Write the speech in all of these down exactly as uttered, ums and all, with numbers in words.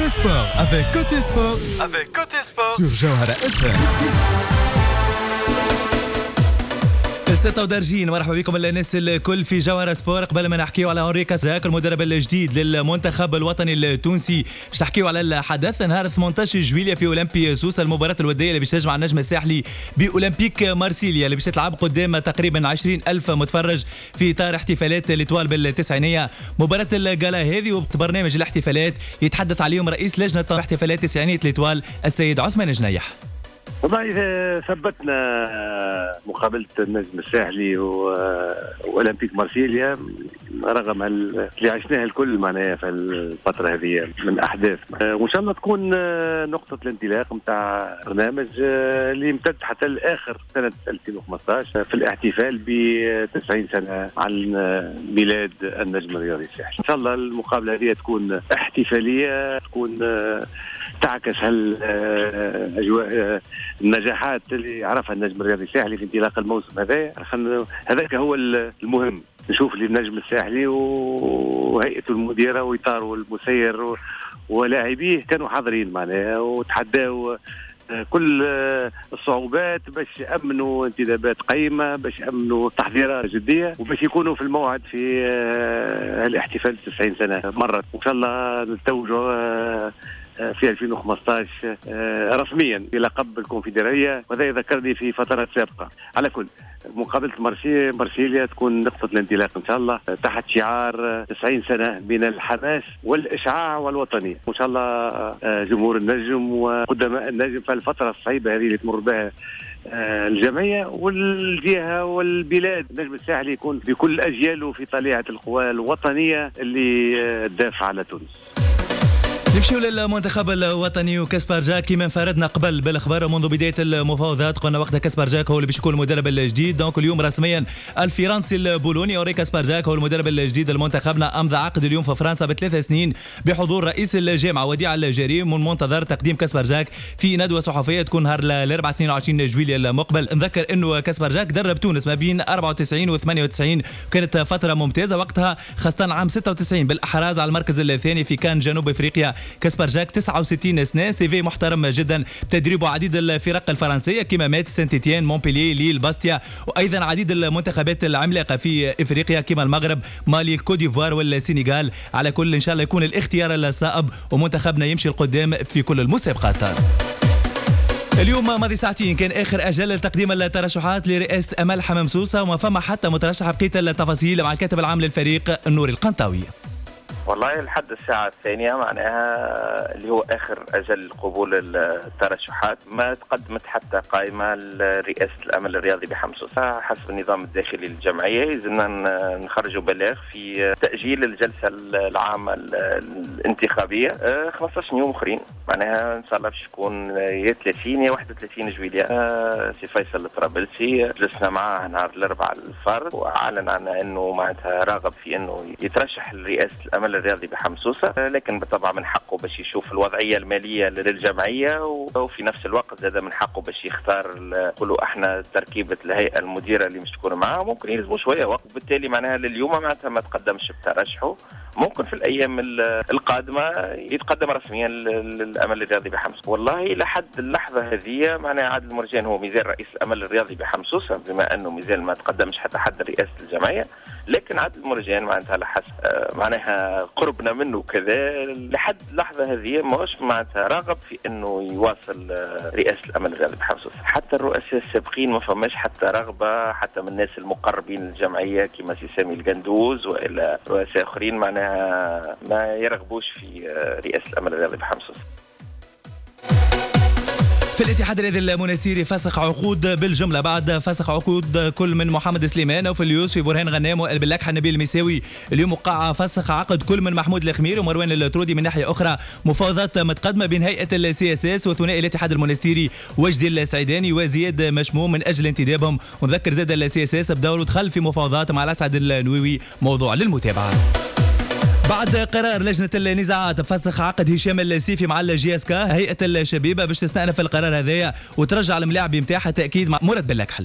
sport avec Côté Sport, avec Côté Sport sur Jawhara اف ام. ستة ودرجين مرحبا بكم الناس الكل في جوهرة سبور. قبل ما نحكيو على هنري كازاك المدرب الجديد للمنتخب الوطني التونسي، باش نحكيو على الحدث نهار ثمانية عشر جويلية في اولمبي سوسه، المباراة الودية اللي باش تجمع النجم الساحلي باولمبيك مارسيليا اللي باش تلعب قدام تقريبا عشرين ألف متفرج في اطار احتفالات الاتوال بالتسعينية. مباراة الجالا هذه وبرنامج الاحتفالات يتحدث عليهم رئيس لجنة احتفالات تسعينية الاتوال السيد عثمان جنيح. والله ثبتنا مقابلة النجم الساحلي وأولمبيك مارسيليا رغم اللي عشناه الكل معناها في الفترة هذه من أحداث، وإن شاء الله تكون نقطة الانطلاق متاع برنامج اللي يمتد حتى لآخر سنة ألفين وخمسة عشر في الاحتفال ب تسعين سنة عن ميلاد النجم الرياضي الساحلي. إن شاء الله المقابلة هذه تكون احتفالية، تكون تعكس هالأجواء النجاحات اللي عرفها النجم الرياضي الساحلي في انطلاق الموسم هذا. هذاك هو المهم، نشوف لي النجم الساحلي وهيئته المديرة وإطاره المسير ولاعبيه كانوا حاضرين معناها وتحداوا كل الصعوبات باش يأمنوا انتدابات قيمة، باش يأمنوا تحضيرات جدية، وباش يكونوا في الموعد في الاحتفال تسعين سنة مرة. وإن شاء الله نتوجوا في ألفين وخمسة عشر رسميا بلقب الكونفدرالية، وهذا يذكرني في فترات سابقة. على كل مقابلة مارسيليا تكون نقطة الانطلاق إن شاء الله تحت شعار تسعين سنة من الحماس والإشعاع والوطنية. وإن شاء الله جمهور النجم وقدماء النجم في الفترة الصعيبة هذه اللي تمر بها الجمعية والجهة والبلاد، النجم الساحلي يكون بكل أجياله في طليعة القوى الوطنية اللي تدافع على تونس. نمشيو للمنتخب الوطني وكاسبر جاك كما انفردنا قبل بالاخبار منذ بدايه المفاوضات، قلنا وقتها كاسبر جاك هو اللي باش يكون المدرب الجديد. دونك اليوم رسميا الفرنسي البولوني اوري كاسبر جاك هو المدرب الجديد لمنتخبنا، امضى عقد اليوم في فرنسا بثلاث سنين بحضور رئيس الجامعه وديع الجري. من منتظر تقديم كاسبر جاك في ندوه صحفيه تكون نهار الاربعاء اثنين وعشرين جويلية المقبل. نذكر انه كاسبر جاك درب تونس ما بين أربعة وتسعين و ثمانية وتسعين، كانت فتره ممتازه وقتها خاصه عام ستة وتسعين بالاحراز على المركز الثاني في كان جنوب افريقيا. كاسبر جاك تسعة وستين سنة، سيفي محترم جدا، تدريبه عديد الفرق الفرنسيه كما مات سانت إتيان، مونبلييه، ليل، باستيا، وايضا عديد المنتخبات العملاقه في افريقيا كما المغرب، مالي، كوديفوار والسنغال. على كل ان شاء الله يكون الاختيار الصائب ومنتخبنا يمشي القدام في كل المسابقات. اليوم ماضي ساعتين كان اخر اجل لتقديم الترشحات لرئاسه امل حمام سوسه، وما فما حتى مترشح. بقيت التفاصيل مع الكاتب العام للفريق نور القنطاوي. والله لحد الساعة الثانية معناها اللي هو آخر أجل قبول الترشحات ما تقدمت حتى قائمة لرئاسة الأمل الرياضي بحمصوسة حسب النظام الداخلي للجمعية. يلزمنا نخرجوا بلاغ في تأجيل الجلسة العامة الانتخابية خمسة عشر يوم أخرين، معناها إن شاء الله باش تكون يا ثلاثين يا واحد وثلاثين جويلية. سي فيصل الطرابلسي جلسنا معاه نهار الأربعاء الفرد وأعلن عن أنه معناتها راغب في أنه يترشح لرئاسة الأمل الرياضي بحمصوسة، لكن بالطبع من حقه باش يشوف الوضعية المالية للجمعية، وفي نفس الوقت زاد من حقه باش يختار نقولوا احنا تركيبة الهيئة المديرة اللي مش تكون معاه. ممكن يلزموا شوية وقت، بالتالي معناها لليوم معناتها ما تقدمش بترشحه. ممكن في الأيام القادمة يتقدم رسميا للأمل الرياضي بحمصوسة. والله لحد اللحظة هذه معناها عادل مرجان هو ميزان رئيس الأمل الرياضي بحمصوسة، بما أنه ميزان ما تقدمش حتى حد رئاسة الجمعية، لكن عادل مرجان معناتها لحسب معناها قربنا منه كذا لحد اللحظة هذه ماهوش معناتها راغب في أنه يواصل رئاسة الأمل الرياضي بحمصوسة. حتى الرؤساء السابقين ما فماش حتى رغبة حتى من الناس المقربين للجمعية كما سي سامي القندوز وإلى رؤساء آخرين معناها ما يرغبوش في رئاسة الأمل الرياضي بحمصوسة. في الاتحاد الرياضي المنستيري فسخ عقود بالجمله بعد فسخ عقود كل من محمد سليمان وفي اليوسفي برهان غنام والبلاكحه نبيل المساوي. اليوم وقع فسخ عقد كل من محمود الخمير ومروان الترودي. من ناحيه اخرى مفاوضات متقدمه بين هيئه السي اس اس وثنائي الاتحاد المنستيري وجدي السعيداني وزياد مشموم من اجل انتدابهم. ونذكر زاد السي اس اس بدوره دخل في مفاوضات مع الاسعد النووي، موضوع للمتابعه. بعد قرار لجنة النزاعات بفسخ عقد هشام السيفي مع الجياسكا، هيئة الشبيبة باش تستأنف القرار هذايا وترجع الملاعب بمتاعها تأكيد مع مراد بلاكحل.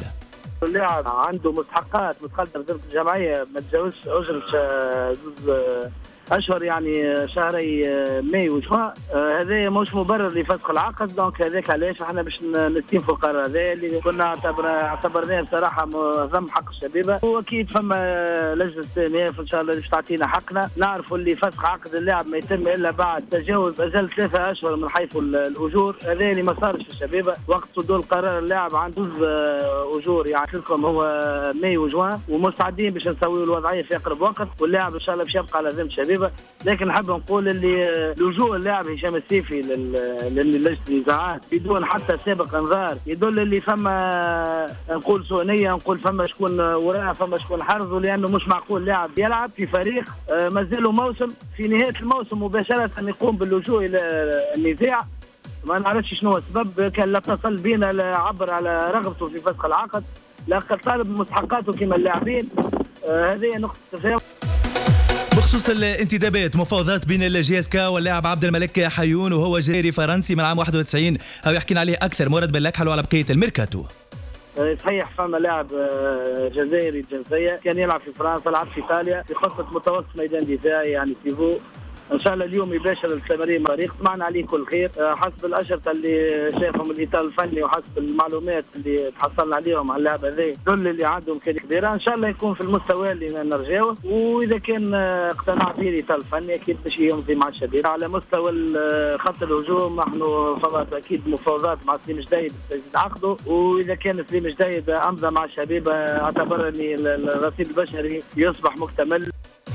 اللاعب عنده مستحقات متقدمة ضد الجمعية ما تجاوزش أجرة اشهر يعني شهري ماي وجوان. هذا مش مبرر لفسخ العقد، دونك هذاك علاش احنا باش نستنفوا القرار هذا اللي كنا اعتبرناه بصراحه ضم حق الشبيبه. واكيد فما لجنه استئناف ان شاء الله باش تعطينا حقنا. نعرفوا اللي فسخ عقد اللاعب ما يتم الا بعد تجاوز اجل ثلاثه اشهر من حيث الاجور. هذا اللي ما صارش في الشبيبه. وقت صدور القرار اللاعب عنده اجور يعني لكم هو ماي وجوان، ومستعدين باش نسويوا الوضعيه في اقرب وقت، واللاعب ان شاء الله باش يبقى على ذمه الشبيبه. لكن نحب نقول اللي لجوء اللاعب هشام السيفي للجنه النزاعات بدون حتى سابق انذار يدل اللي فما نقول سوء نيه، نقول فما شكون وراه، فما شكون حرزه، لانه مش معقول لاعب يلعب في فريق مازالوا موسم في نهايه الموسم مباشره يقوم باللجوء الى النزاع. ما نعرفش شنو السبب، كان لا اتصل بينا لا عبر على رغبته في فسخ العقد، لا طالب مستحقاته كما اللاعبين. آه هذه نقطه تفاهم. بخصوص الانتدابات مفاوضات بين الجي اس كا واللاعب عبد الملك حيون، وهو جزائري فرنسي من عام واحد وتسعين، هاو يحكينا عليه اكثر مراد باللكحل وعلى بقيه الميركاتو. صحيح فما لاعب جزائري الجنسيه كان يلعب في فرنسا، لعب في ايطاليا في خطه متوسط ميدان دفاعي يعني بيفو. ان شاء الله اليوم يباشر التمارين مع الفريق، طمعنا عليه كل خير. حسب الاشرطه اللي شافهم الاطار الفني وحسب المعلومات اللي تحصلنا عليهم على اللاعب هذا دول اللي عندهم كان كبيره، ان شاء الله يكون في المستوى اللي نرجعوه. واذا كان اقتنع به الاطار الفني اكيد باش يمضي مع الشباب. على مستوى خط الهجوم نحن فقط اكيد مفاوضات مع سليم جديد تجديد عقده، واذا كان سليم جديد امضى مع الشباب اعتبر ان الرصيد البشري يصبح مكتمل.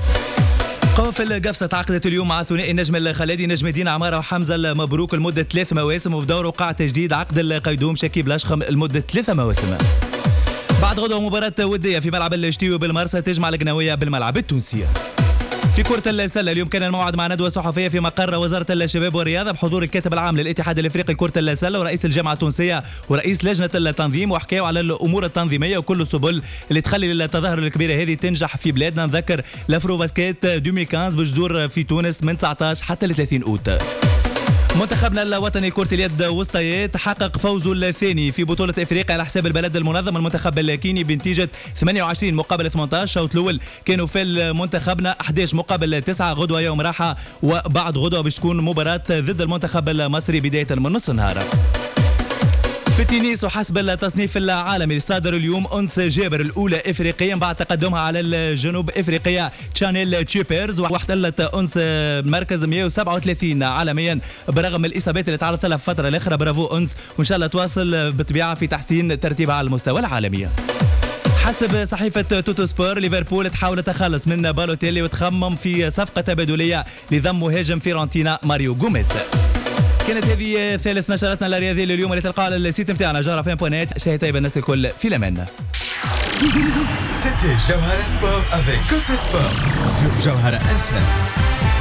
قوافل قفصة تعقدت اليوم مع ثنائي النجم الخليدي نجم الدين عمارة وحمزة المبروك لمدة ثلاث مواسم، وبدور وقع تجديد عقد القيدوم شكيب لاشخم لمدة ثلاث مواسم. بعد غدوة مباراة ودية في ملعب الشتيوي بالمرسى تجمع القناوية بالملعب التونسي. في كرة السلة اليوم كان الموعد مع ندوة صحفية في مقر وزارة الشباب والرياضة بحضور الكاتب العام للاتحاد الافريقي لكرة السلة ورئيس الجامعة التونسية ورئيس لجنة التنظيم، وحكاوا على الامور التنظيمية وكل السبل اللي تخلي التظاهر الكبيرة هذه تنجح في بلادنا. نذكر الافرو باسكيت ألفين وخمسة باش تدور في تونس من تسعة عشر حتى ل ثلاثين اوت. منتخبنا الوطني لكرة اليد وسطيات حقق فوزه الثاني في بطولة افريقيا على حساب البلد المنظم المنتخب الكيني بنتيجة ثمانية وعشرين مقابل ثمانية عشر. الشوط الاول كانوا في منتخبنا أحد عشر مقابل تسعة. غدوة يوم راحة، وبعد غدوة باش تكون مباراة ضد المنتخب المصري بداية من نص النهار. في التنس وحسب التصنيف العالمي اللي صادر اليوم أنس جابر الأولى إفريقيا بعد تقدمها على الجنوب إفريقيا تشانيل تشيبرز، واحتلت أنس مركز مئة وسبعة وثلاثين عالميا برغم الإصابات اللي تعرضت لها في الفترة الأخيرة. برافو أنس، وإن شاء الله تواصل بالطبيعة في تحسين ترتيبها على المستوى العالمي. حسب صحيفة توتو سبور ليفربول تحاول التخلص من بالوتيلي وتخمم في صفقة تبادلية لضم مهاجم فيرونتينا ماريو غوميز. كانت هذه ثالث نشراتنا الرياضية لليوم اللي تلقاها على السيت نتاعنا جوهرة فين بوينت. شاهي طيب الناس الكل في الأمان. C'était Jawhara Sport avec Côté Sport sur Jawhara إف إم.